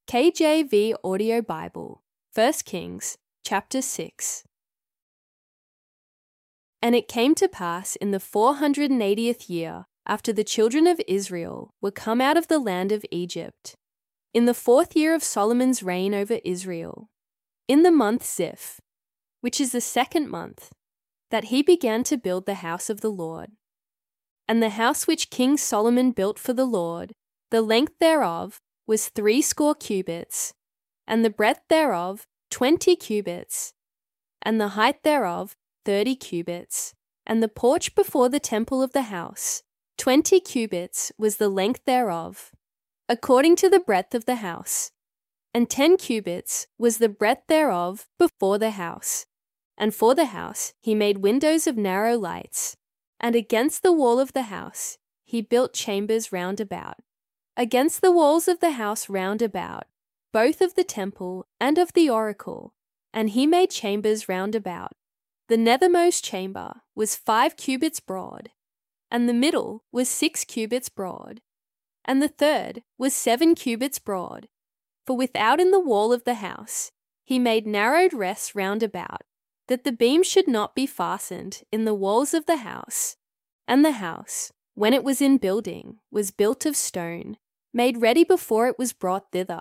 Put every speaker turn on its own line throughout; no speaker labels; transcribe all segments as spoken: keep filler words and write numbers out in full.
K J V Audio Bible, First Kings, chapter six. And it came to pass in the four hundred and eightieth year, after the children of Israel were come out of the land of Egypt, in the fourth year of Solomon's reign over Israel, in the month Ziph, which is the second month, that he began to build the house of the Lord. And the house which King Solomon built for the Lord, the length thereof was threescore cubits, and the breadth thereof twenty cubits, and the height thereof thirty cubits, and the porch before the temple of the house, twenty cubits was the length thereof, according to the breadth of the house, and ten cubits was the breadth thereof before the house. And for the house he made windows of narrow lights, and against the wall of the house he built chambers round about, against the walls of the house round about, both of the temple and of the oracle, and he made chambers round about. The nethermost chamber was five cubits broad, and the middle was six cubits broad, and the third was seven cubits broad. For without in the wall of the house he made narrowed rests round about, that the beam should not be fastened in the walls of the house. And the house, when it was in building, was built of stone, made ready before it was brought thither,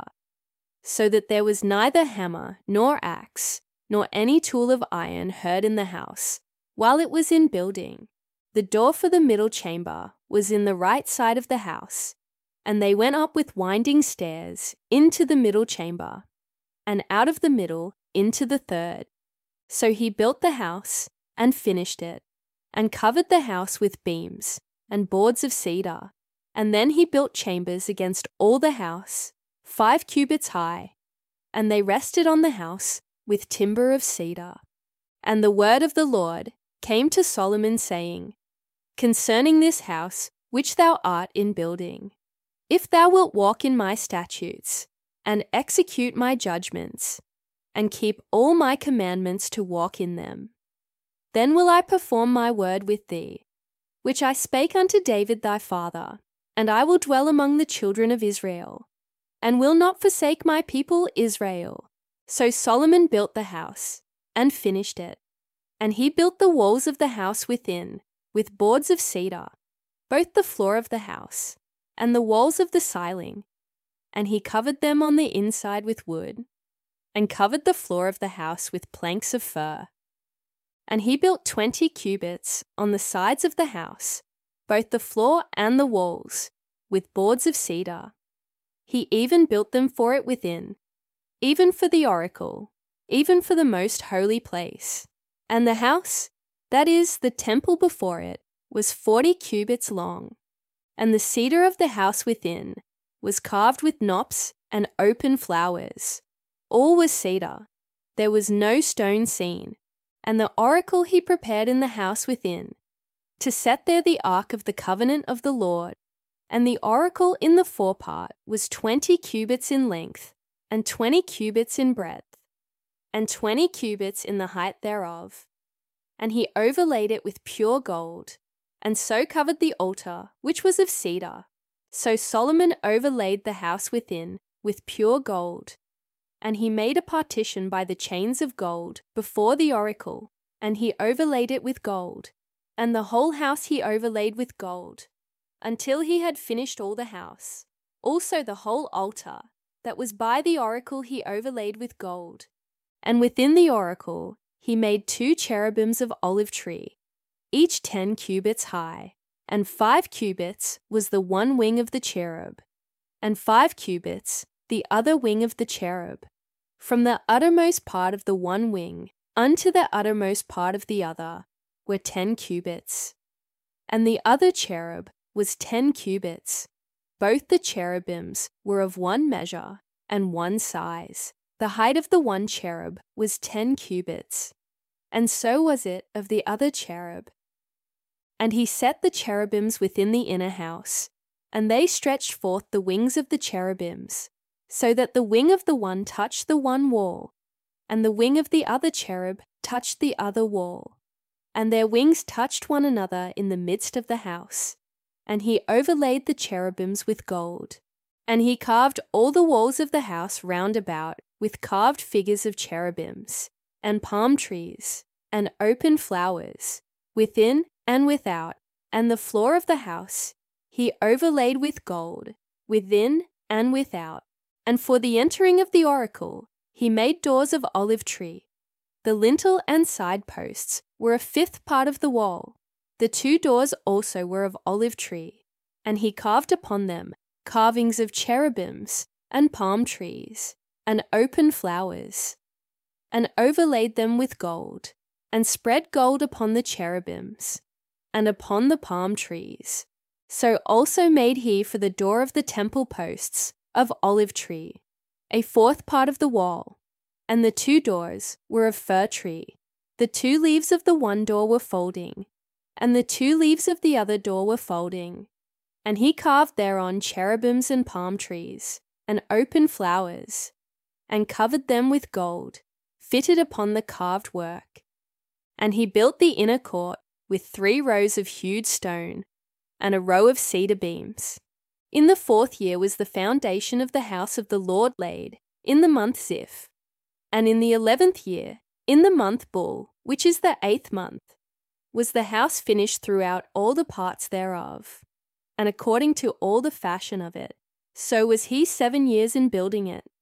so that there was neither hammer nor axe, nor any tool of iron heard in the house, while it was in building. The door for the middle chamber was in the right side of the house, and they went up with winding stairs into the middle chamber, and out of the middle into the third. So he built the house, and finished it, and covered the house with beams, and boards of cedar. And then he built chambers against all the house, five cubits high, and they rested on the house with timber of cedar. And the word of the Lord came to Solomon, saying, Concerning this house which thou art in building, if thou wilt walk in my statutes, and execute my judgments, and keep all my commandments to walk in them, then will I perform my word with thee, which I spake unto David thy father, and I will dwell among the children of Israel, and will not forsake my people Israel. So Solomon built the house, and finished it. And he built the walls of the house within, with boards of cedar, both the floor of the house, and the walls of the ceiling. And he covered them on the inside with wood, and covered the floor of the house with planks of fir. And he built twenty cubits on the sides of the house, both the floor and the walls, with boards of cedar. He even built them for it within, even for the oracle, even for the most holy place. And the house, that is, the temple before it, was forty cubits long. And the cedar of the house within was carved with knops and open flowers. All was cedar. There was no stone seen. And the oracle he prepared in the house within, to set there the ark of the covenant of the Lord. And the oracle in the forepart was twenty cubits in length, and twenty cubits in breadth, and twenty cubits in the height thereof. And he overlaid it with pure gold, and so covered the altar, which was of cedar. So Solomon overlaid the house within with pure gold. And he made a partition by the chains of gold before the oracle, and he overlaid it with gold. And the whole house he overlaid with gold, until he had finished all the house. Also the whole altar that was by the oracle he overlaid with gold. And within the oracle he made two cherubims of olive tree, each ten cubits high, and five cubits was the one wing of the cherub, and five cubits the other wing of the cherub. From the uttermost part of the one wing unto the uttermost part of the other were ten cubits. And the other cherub was ten cubits. Both the cherubims were of one measure and one size. The height of the one cherub was ten cubits, and so was it of the other cherub. And he set the cherubims within the inner house, and they stretched forth the wings of the cherubims, so that the wing of the one touched the one wall, and the wing of the other cherub touched the other wall. And their wings touched one another in the midst of the house. And he overlaid the cherubims with gold. And he carved all the walls of the house round about with carved figures of cherubims, and palm trees, and open flowers, within and without, and the floor of the house he overlaid with gold, within and without. And for the entering of the oracle he made doors of olive tree. The lintel and side posts were a fifth part of the wall. The two doors also were of olive tree, and he carved upon them carvings of cherubims and palm trees and open flowers, and overlaid them with gold, and spread gold upon the cherubims and upon the palm trees. So also made he for the door of the temple posts of olive tree, a fourth part of the wall, and the two doors were of fir tree. The two leaves of the one door were folding, and the two leaves of the other door were folding. And he carved thereon cherubims and palm trees, and open flowers, and covered them with gold, fitted upon the carved work. And he built the inner court with three rows of hewed stone, and a row of cedar beams. In the fourth year was the foundation of the house of the Lord laid, in the month Ziph. And in the eleventh year, in the month Bul, which is the eighth month, was the house finished throughout all the parts thereof, and according to all the fashion of it. So was he seven years in building it.